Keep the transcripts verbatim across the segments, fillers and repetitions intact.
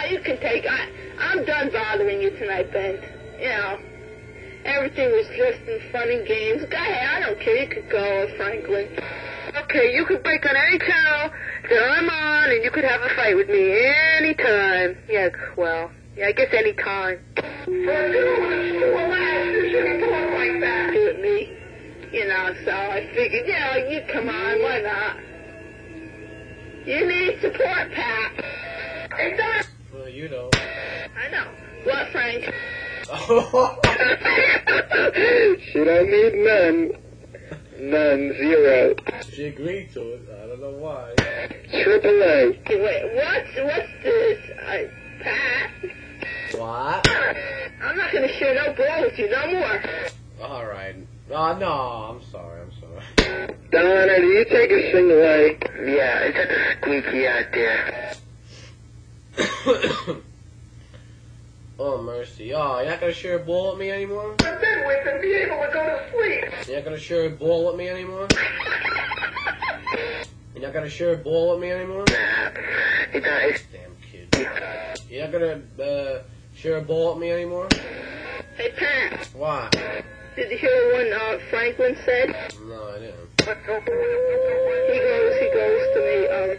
Yeah, you can take, I, I'm done bothering you tonight, Ben. You know, everything was just in fun and games. Go ahead, I don't care, you could go, Franklin. Okay, you could break on any channel that I'm on, and you could have a fight with me anytime. Yeah, well, yeah, I guess any time. For you, it's too alive, you shouldn't talk like that. Do it me. You know, so I figured, yeah, you come on, why not? You need support, Pat. Hey, Doc. Well, you know. I know. What, Frank? She don't need none. None, zero. She agreed to it. I don't know why. Triple A. Hey, wait, what's, what's this? I, Pat? What? I'm not going to share no ball with you no more. Alright. Oh, no, I'm sorry, I'm sorry. Donna, do you take a single A? Yeah, it's at the squeaky out there. Oh, mercy. Oh, you're not gonna share a ball with me anymore? I've been with and be able to go to sleep. You're not gonna share a ball with me anymore? You're not gonna share a ball with me anymore? Nah, it's not, it's... Damn kid. You're not gonna, uh, share a ball with me anymore? Hey, Pat. What? Did you hear what uh, Franklin said? No, I didn't. He goes, he goes to me, um...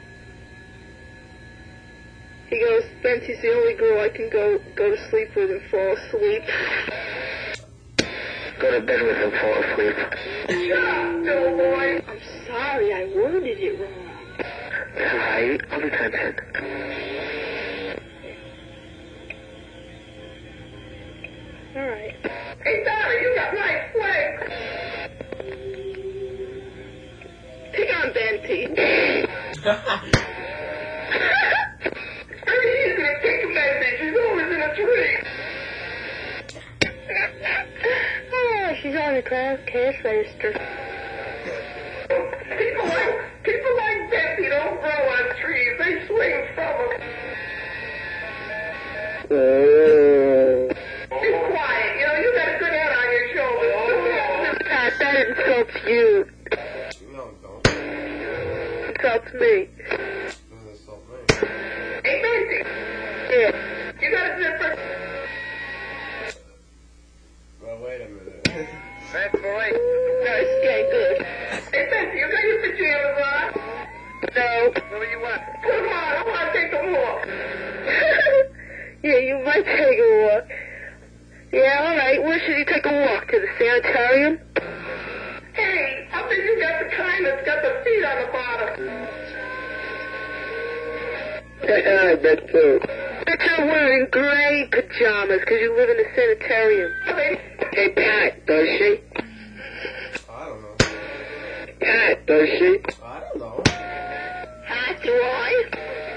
He goes, Bensie's the only girl I can go go to sleep with and fall asleep. Go to bed with and fall asleep. Shut up, little boy! I'm sorry, I worded it wrong. That's alright, all the time, Ted. Alright. Hey, Donna, you got nice legs. Pick on Bensie. Very easy to pick a Bensie. She's always in a tree. Oh, she's on the cash, cash register. People like, people like Bensie don't grow on trees. They swing from them. Oh. Be quiet. You know, you got a good head on your shoulders. Pat, that insults you. No, don't. Insults me. Doesn't insult me. Hey, Bensie, Yeah. you got a zipper? Well, wait a minute. That's boy. No, it's getting good. Hey, Bensie, you got your pajamas on? No. What do you want? Put them on. I want to take them off. Yeah, you might take a walk. Yeah, alright. Where should you take a walk? To the sanitarium? Hey, I bet you got the kind that's got the feet on the bottom. I bet too. But you're wearing gray pajamas because you live in a sanitarium. Hey, Pat, does she? I don't know. Pat, does she? I don't know. Pat, do I?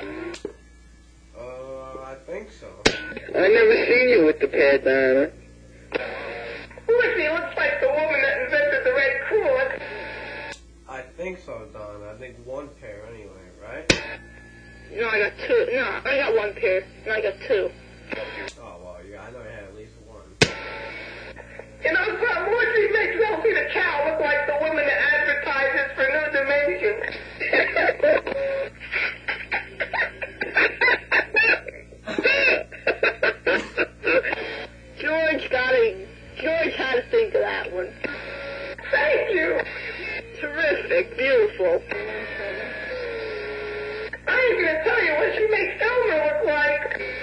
Uh, I think so. I never seen you with the pad, Donna. Listen, looks like the woman that invented the red cooler. I think so, Don. I think one pair anyway, right? No, I got two. No, I got one pair. No, I got two. Oh, well, yeah, I know you had at least one. You know, some Marjorie makes Elsie the cow look like the woman that advertises for New Dimension. George got it. George had to think of that one. Thank you. Terrific. Beautiful. I ain't gonna tell you what she makes Elmer look like.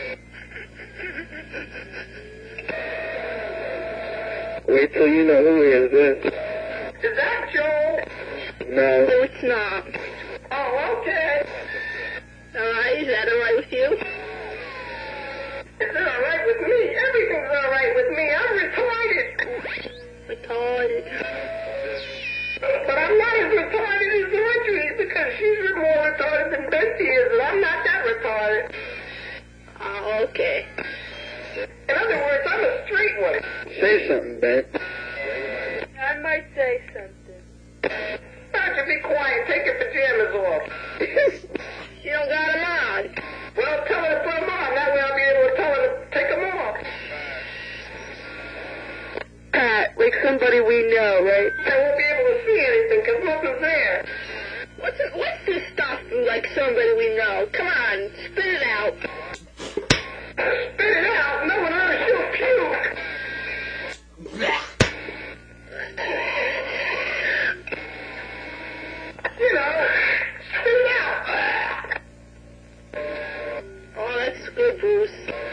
Wait till you know who is this. Is that Joel? No. No, it's not. Oh, okay. Alright, is that alright with you? Is it alright with me? Everything's alright with me. I'm retarded. Retarded. But I'm not as retarded as Marjorie because she's more retarded than Bensie is, and I'm not that retarded. Oh, okay. In other words, I'm a straight one. Say something, Ben. I might say something. Why don't you be quiet? Take your pajamas off. You don't got them on. Well, tell her to put them on. That way I'll be able to tell her to take them off. Pat, like somebody we know, right? I won't be able to see anything because nothing's there. What's it, what's this stuff like somebody we know? Come on, spit it out. good, Bruce.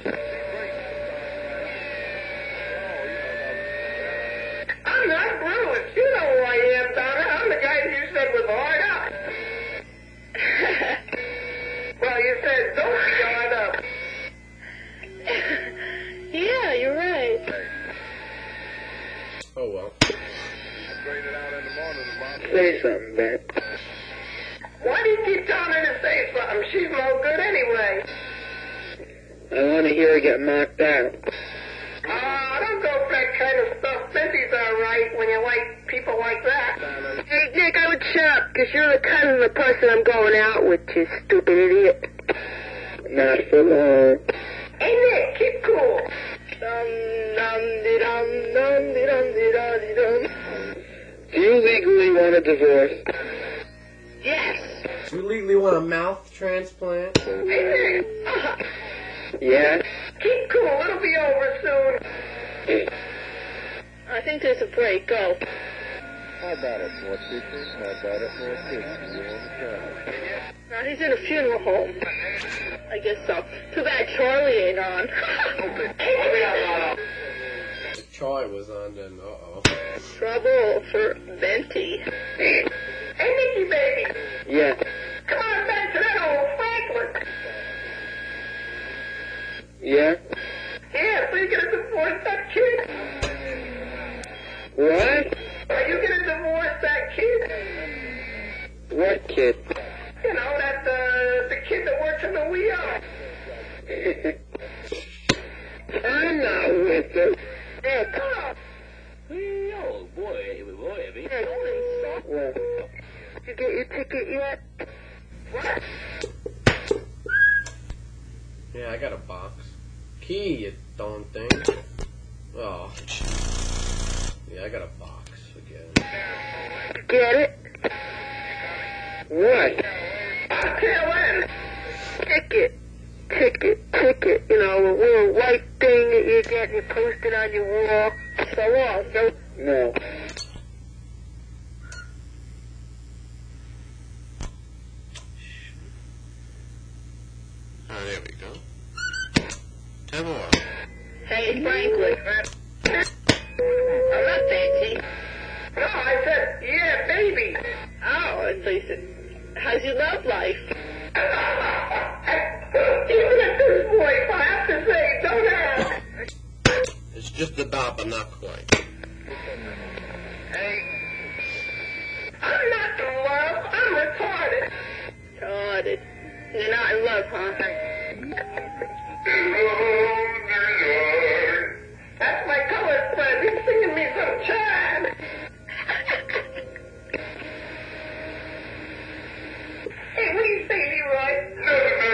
I'm not Bruce. You know who I am, Donna. I'm the guy that you said was hard up. Well, you said don't be hard up. Yeah, you're right. Oh well. Say something, Ben. Why do you keep telling her to say something? She's no good anyway. I want to hear her get knocked out. Ah, don't go for that kind of stuff. Bensy's all right when you like people like that. Hey, Nick, I would shut up, because you're the cousin of the person I'm going out with, you stupid idiot. Not for long. Hey, Nick, keep cool. Dum, dum, de dum, dum, de dum, de dum, de dum. Do you legally want a divorce? Yes. Do you legally want a mouth transplant? Hey, Nick. Uh, Yeah? keep cool. It'll be over soon. I think there's a break. Go. How about it, more teachers? How about it, more kids? You want to try? Now, he's in a funeral home. I guess so. Too bad Charlie ain't on. If Charlie was on, then uh-oh. Trouble for Venti. Hey, Nicky, baby. Yeah. Come on back to that old Franklin. Yeah? Yeah, so you're going to divorce that kid? What? Are you going to divorce that kid? What kid? You know, that, uh, the kid that works in the wheel. I'm not with her. Yeah, come on. Oh, boy, boy, I mean. Yeah, don't What? Did you get your ticket yet? What? Yeah, I got a box. Key, you darn thing. Oh. Yeah, I got a box again. Get it? What? Tail end. Ticket. Ticket. Ticket. You know, a little white thing that you get and you post it on your wall. So on. So, No. Oh, there we go. Ten more. hey, Franklin. I'm not fancy. No, I said, yeah, baby. Oh, I thought you said, how's your love life? Even at this voice, I have to say, don't ask. It's just about, but not quite. Hey. I'm not in love. I'm retarded. Retarded. You're not in love, huh? That's my colored friend. He's singing me some chime. Hey, what do you say, Leroy?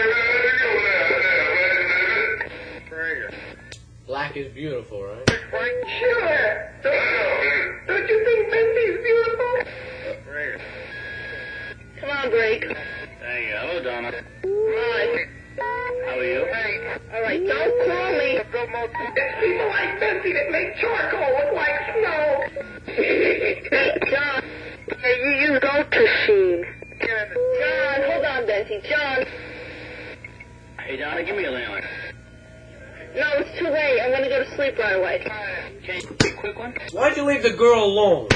Black is beautiful, right? Sure. Don't, don't you think Bensy's beautiful? Come on, Drake. Hey, hello, Donna. Right. How are you? All right, don't call me. It's people like Bensy that make charcoal look like snow. Hey, John. Hey, you use Ultrasheen. John, hold on, Benty. John. Hey, Donna, give me a landline. No, it's too late. I'm gonna go to sleep right away. Okay, a quick one? Why'd you leave the girl alone?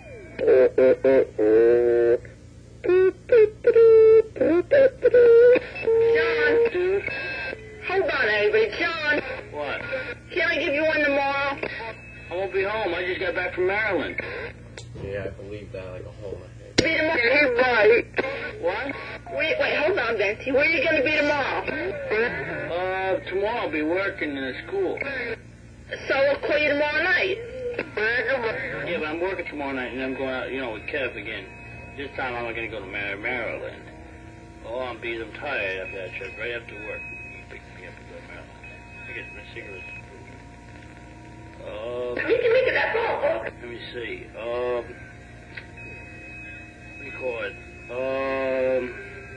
John. Hold on, everybody. John. What? Can I give you one tomorrow? I won't be home. I just got back from Maryland. Yeah, I believe that like a hole in my head. Be tomorrow. Hey, right. What? Wait, wait, hold on, Benty. Where are you gonna be tomorrow? Uh, tomorrow I'll be working in a school. So I'll call you tomorrow night. Yeah, but I'm working tomorrow night and I'm going out, you know, with Kev again. This time I'm not going to go to Mar- Maryland. Oh, I'm beat. I'm tired after that trip. Right after work. Pick me up and go to Maryland. I get my cigarettes. Uh, Mickey, Mickey, that's all, folks. let me see. Um, what do you call it? Um,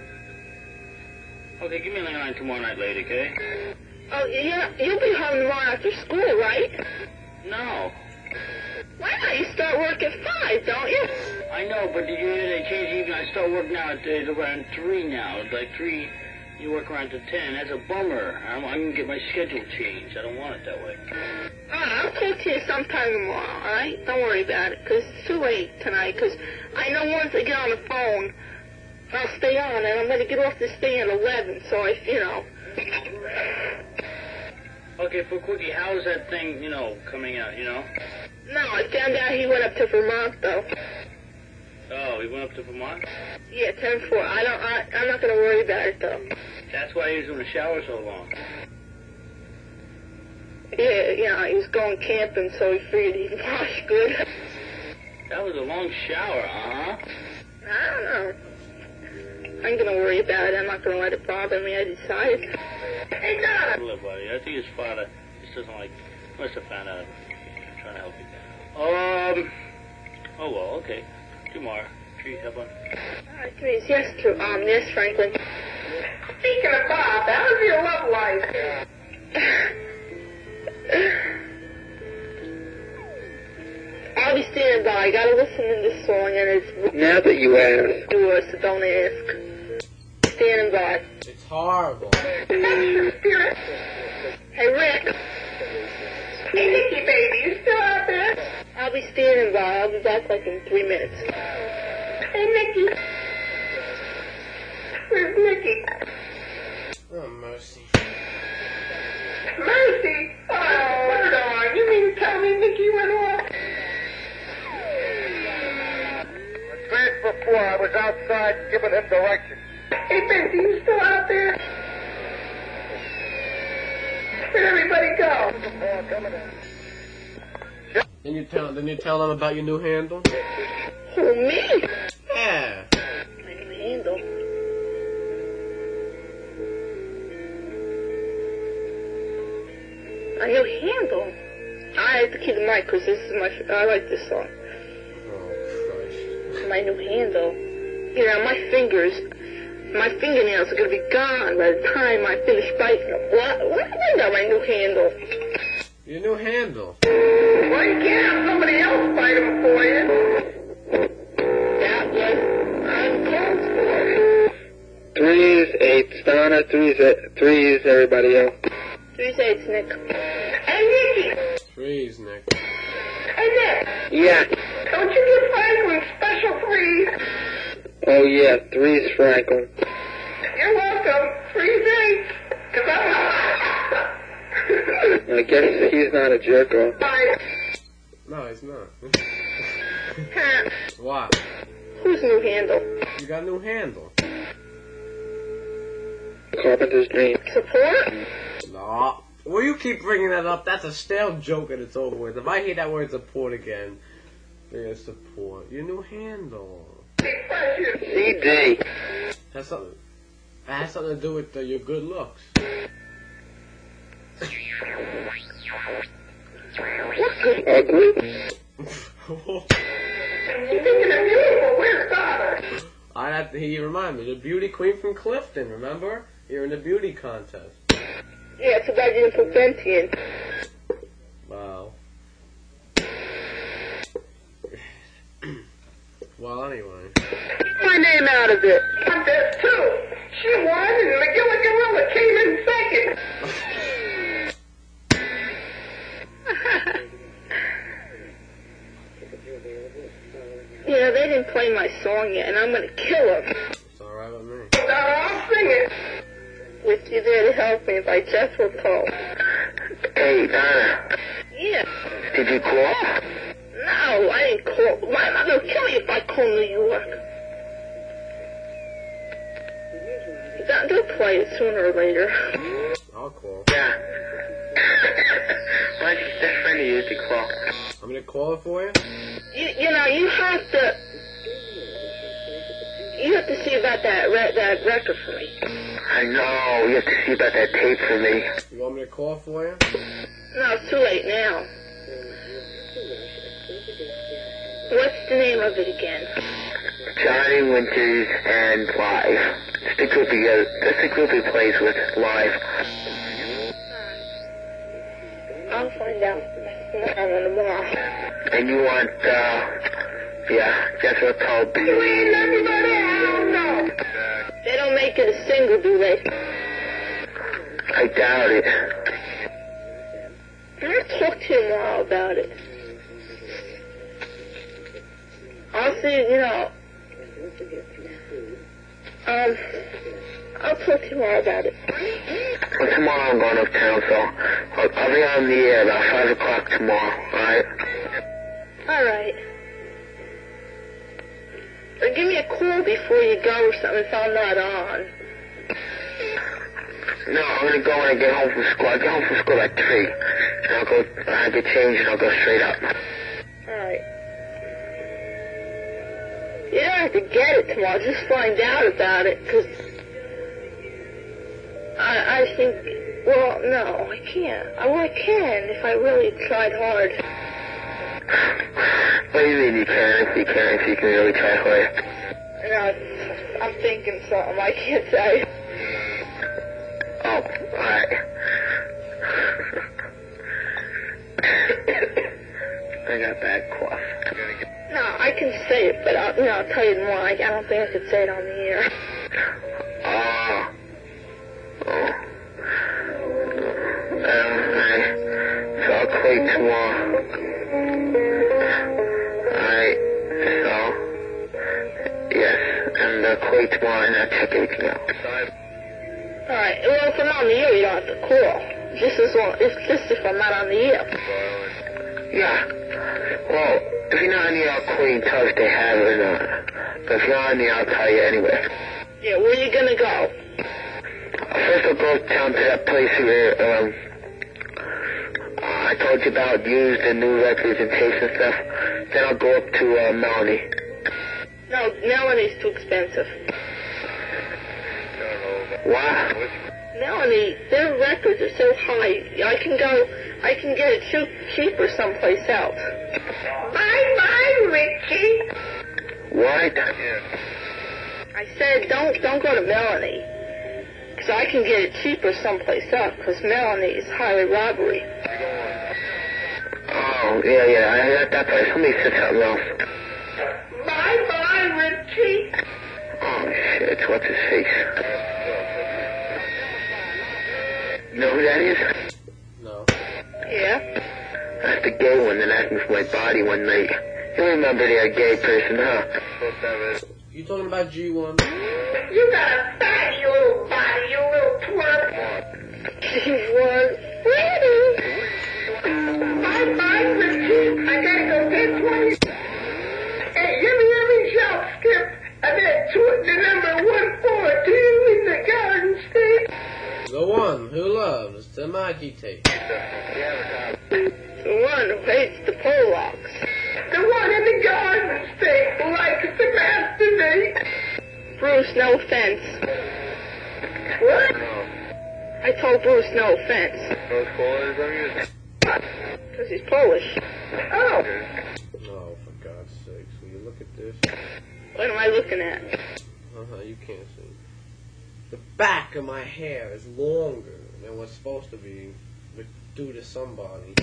okay, give me a line tomorrow night late, okay? Oh, yeah, you'll be home tomorrow after school, right? No. Why not? You start work at five, don't you? I know, but did you hear they changed even? I start work now at uh, around three now. It's like three, You work around to ten. That's a bummer. I'm, I'm gonna get my schedule changed. I don't want it that way. Uh, I'll talk to you sometime tomorrow, alright? Don't worry about it, 'cause it's too late tonight, 'cause I know once I get on the phone, I'll stay on, and I'm gonna get off this thing at eleven, so I, you know. Okay, for Quickie, how's that thing, you know, coming out, you know? No, I found out he went up to Vermont, though. Oh, he went up to Vermont? Yeah, ten four. I don't, I, I'm not gonna worry about it, though. That's why he was in the shower so long. Yeah, you know, he was going camping, so he figured he'd wash good. That was a long shower, uh-huh. I don't know. I ain't gonna worry about it. I'm not gonna let it bother me. I decided. Hey, Donna! Hello, buddy. I think his father just doesn't like... Must have found out. I'm trying to help you. Um... Oh, well, okay. Tomorrow. Trees, have fun. Alright, please. Yes, true. Um, yes, Franklin. Speaking of Bob, how was your love life? I'll be standing by. I gotta listen to this song, and it's... Now that you ask. Do it, so don't ask. Standing by. It's horrible. That's your spirit. Hey, Rick. Hey, Nicky, baby, you still out there? I'll be standing by. I'll be back like in three minutes. Hey, Nicky. Where's Nicky? Oh, mercy. Mercy? Oh, word on. You mean to tell me Nicky went off? The day before, I was outside giving him directions. Hey, Benty, you still out there? Where'd everybody go? Before coming in. Then you tell, then you tell them about your new handle? Who, me? Yeah. I can handle. I know handle. I have to keep the mic because this is my. I like this song. Oh, Christ. My new handle. You know, my fingers, my fingernails are gonna be gone by the time I finish biting them. What? What do I got my new handle? Your new handle. Well, you can't have somebody else fight him for you. That was uncalled for. Threes, eights, Donna, threes, threes, everybody else. Three eights, Nick. Hey, Nicky. Threes, Nick. Hey, Nick. Yeah. Don't you give Franklin special threes? Oh, yeah, threes, Franklin. You're welcome. Threes eights. Because I'm... I guess he's not a jerk off. Bye. No, he's not. Huh. What? Whose new handle? You got a new handle. Carpenter's dream. Support? No. Well, you keep bringing that up. That's a stale joke and it's over with. If I hear that word support again, yeah, support. Your new handle. C D. Has something. That has something to do with uh, your good looks. What good? Ugly? You thinking of beautiful? Where's Donna? I have to, he remind me, the beauty queen from Clifton, remember? You're in the beauty contest. Yeah, too bad you didn't put Benty in. Wow. Well, anyway. Keep my name out of it. Contest two. She won and McGillicuddy Gorilla came in second. Yeah, they didn't play my song yet, and I'm gonna kill them. It's alright with me. Donna, I'll sing it. With You There to Help Me by Jethro Tull. Hey, Donna. Yeah. Did you call? No, I didn't call. Why am I gonna kill you if I call New York? Don't, they'll play it sooner or later. I'll call. Yeah. Why'd you that friend of yours to call? I'm gonna call it for you? You, you know, you have to. You have to see about that re- that record for me. I know. You have to see about that tape for me. You want me to call for you? No, it's too late now. What's the name of it again? Johnny Winters and Live. It's the group he goes, that's the group he plays with, Live. I'll find out tomorrow. tomorrow. And you want, uh, yeah, Jethro Tull. You ain't everybody. I don't know. They don't make it a single, do they? I doubt it. I'll talk to you tomorrow about it. I'll see, you know, um, I'll talk to you tomorrow about it. Well, tomorrow I'm going uptown, so I'll, I'll be on the air about five o'clock tomorrow, alright? Alright. Or give me a call before you go or something if I'm not on. No, I'm gonna go when I get home from school. I get home from school at three. And I'll go, I'll get changed and I'll go straight up. Alright. You don't have to get it tomorrow, just find out about it, because I, I think, well, no, I can't. I, well, I can if I really tried hard. What do you mean you can? If you can, if you can really try hard. No, I'm thinking something. I can't say. Oh, alright. I got bad cough. No, I can say it, but I'll, you know, I'll tell you more. I, I don't think I could say it on the air. Oh. Oh. Alright. So I'll call you tomorrow. Alright. So, yes. And I'll call you tomorrow and I'll check everything out. Alright, well, if I'm on the air, you don't have to call. Just as long, it's just if I'm not on the air. Yeah. Well, if you're not on the air, I'll call you and tell us if they have it or not. But if you're on the air, I'll tell you anyway. Yeah, where you gonna go? First I'll go down to that place where, um, uh, I told you about, use the new records and tapes and stuff. Then I'll go up to, uh, Melanie. No, Melanie's too expensive. What? Melanie, their records are so high. I can go, I can get it cheap, cheaper someplace else. Bye-bye, Richie. What? I said, don't, don't go to Melanie. Because I can get it cheaper someplace else, because Melanie is highway robbery. Oh, yeah, yeah, I heard that place. Let me say something else. Bye-bye, Richie. Oh, shit, what's his face? You know who that is? No. Yeah? That's the gay one that asked me for my body one night. You remember that gay person, huh? You talking about G one? You got a fatty little body, you little twerp. She was pretty. Bye-bye, Richie. I gotta go get twenty. Hey, give me every shelf skip. I bet tw- the number one fourteen in the Garden State. The one who loves the Maggie tape. The one who hates the Polacks. The one in the Garden State who likes to masturbate. Bruce, no offense. What? I told Bruce no offense. Because he's Polish. Oh. Oh, for God's sakes, will you look at this? What am I looking at? Uh-huh, you can't see. The back of my hair is longer than what's supposed to be, but due to somebody.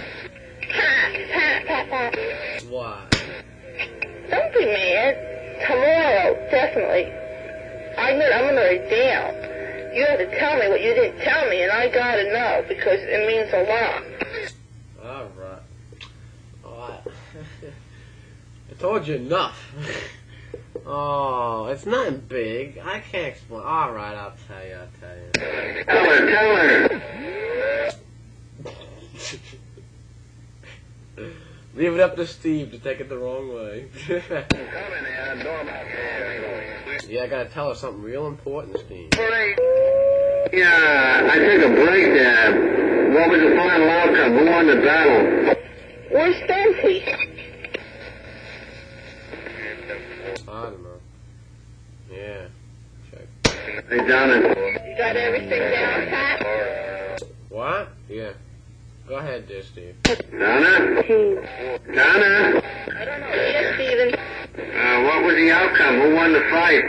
Why? Don't be mad. Tomorrow, definitely. I'm gonna, I'm gonna write down. You have to tell me what you didn't tell me, and I gotta know, because it means a lot. Alright. Alright. I told you enough. Oh, it's nothing big. I can't explain. Alright, I'll tell you, I'll tell you. Tell her, tell her. Leave it up to Steve to take it the wrong way. Yeah, I gotta tell her something real important, Steve. Yeah, I took a break there. What was the final outcome? Who won the battle? Where's Fancy? I don't know. Yeah. Check. Hey, Donna. You got everything down, Pat? What? Yeah. Go ahead, dear Steve. Donna? Donna? I don't know. Yes, Steven. Uh, what was the outcome? Who won the fight?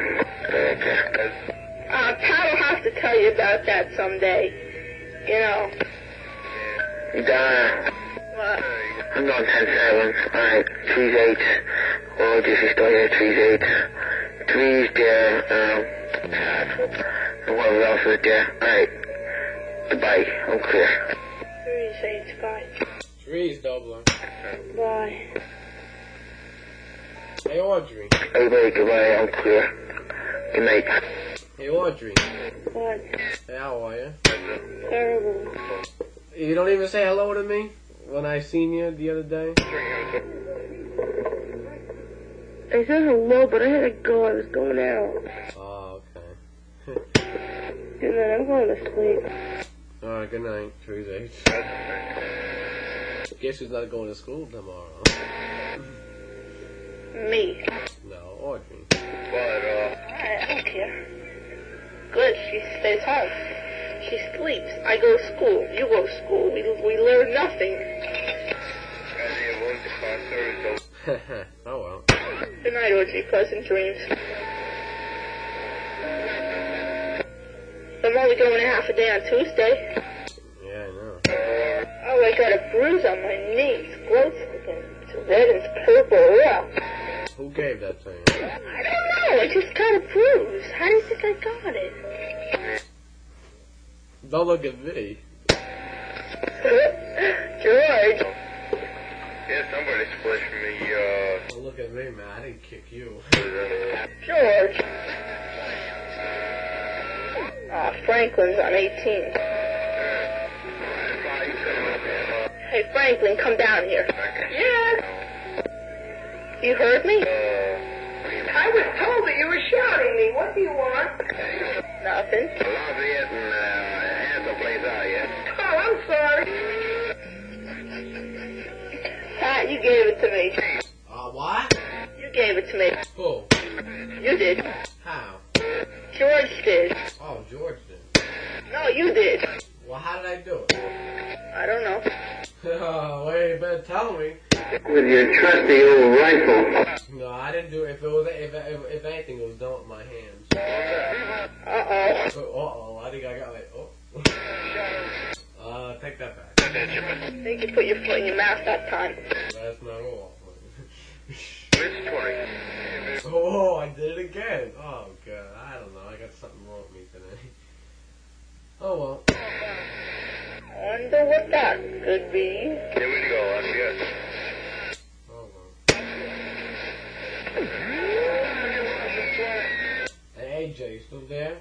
Uh, Pat will have to tell you about that someday. You know. Donna. What? I'm going ten seven. Alright, three's eights. Oh, this is still here, three's eights. Three's there, um, and whatever else is there. Alright. goodbye. I'm clear. Three H bye. Trees, Dublin. Bye. Hey, Audrey. Everybody, goodbye. I'm clear. Good night. Hey, Audrey. What? Hey, how are you? Terrible. You don't even say hello to me when I seen you the other day? I said hello, but I had to go. I was going out. Oh, okay. And then I'm going to sleep. Alright, good night, Teresa. Guess who's not going to school tomorrow? Me. No, Audrey. But, uh... I don't care. Good, she stays home. She sleeps. I go to school. You go to school. We, we learn nothing. Oh well. Good night, Audrey. Pleasant dreams. I'm only going a half a day on Tuesday. Yeah, I know. Oh, I got a bruise on my knee. It's gross looking. It's red and it's purple. Yeah. Who gave that to you? I don't know. I just got a bruise. How do you think I got it? Don't look at me. George. Yeah, somebody splashed me, uh... Don't look at me, man. I didn't kick you. George. Ah, Franklin's on eighteen. Hey, Franklin, come down here. Yeah, You heard me? I was told that you were shouting me. What do you want? Nothing. Lafayette and, uh, Hansel plays out, yeah? Oh, I'm sorry. Pat, you gave it to me. Uh, what? You gave it to me. Who? You did. How? George did. Oh, George did. No, you did. Well, how did I do it? I don't know. Oh, wait, you better tell me. With your trusty old rifle. No, I didn't do it. If it was, if, if, if anything, it was done with my hands. Uh-oh. So, uh-oh, I think I got like, oh. uh, take that back. I think you put your foot in your mouth that time. That's not all. It's twenty. Oh, I did it again. Oh, God. I don't know. I got something wrong with me today. Oh, well. Wonder what that could be. Here we go, Lafayette. Oh, well. Hey, A J, you still there?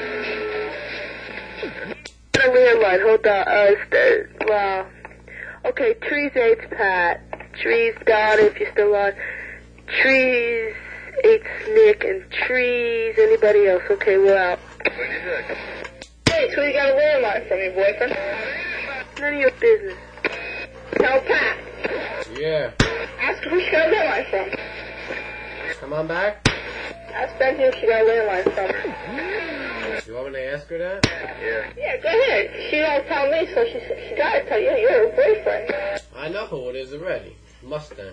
I realize, hold on, uh, st- wow. Okay, Trees eight's Pat. Trees Donna, if you're still on. Trees eight's Nick, and Trees anybody else. Okay, we're out. Hey, so you got a landline from your boyfriend? None of your business. Tell Pat. Yeah. Ask her who she got a landline from. Come on back. Ask Betsy who she got a landline from. You want me to ask her that? Yeah. Yeah, go ahead. She don't tell me, so she she gotta tell you you're her boyfriend. I know who it is already. Mustang.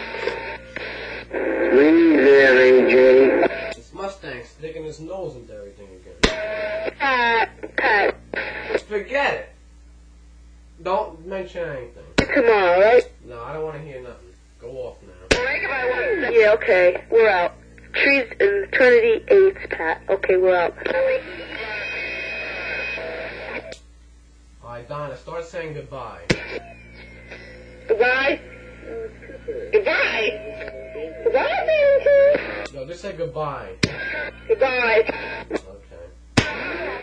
Leave there, A J. It's Mustang sticking his nose into everything again. Pat, Pat. Forget it. Don't mention anything. Tomorrow, right? No, I don't want to hear nothing. Go off now. Yeah, okay. We're out. Trees in Trinity eight's Pat. Okay, we're out. Alright, Donna, start saying goodbye. Goodbye. Goodbye. Goodbye, baby. No, just say goodbye. Goodbye.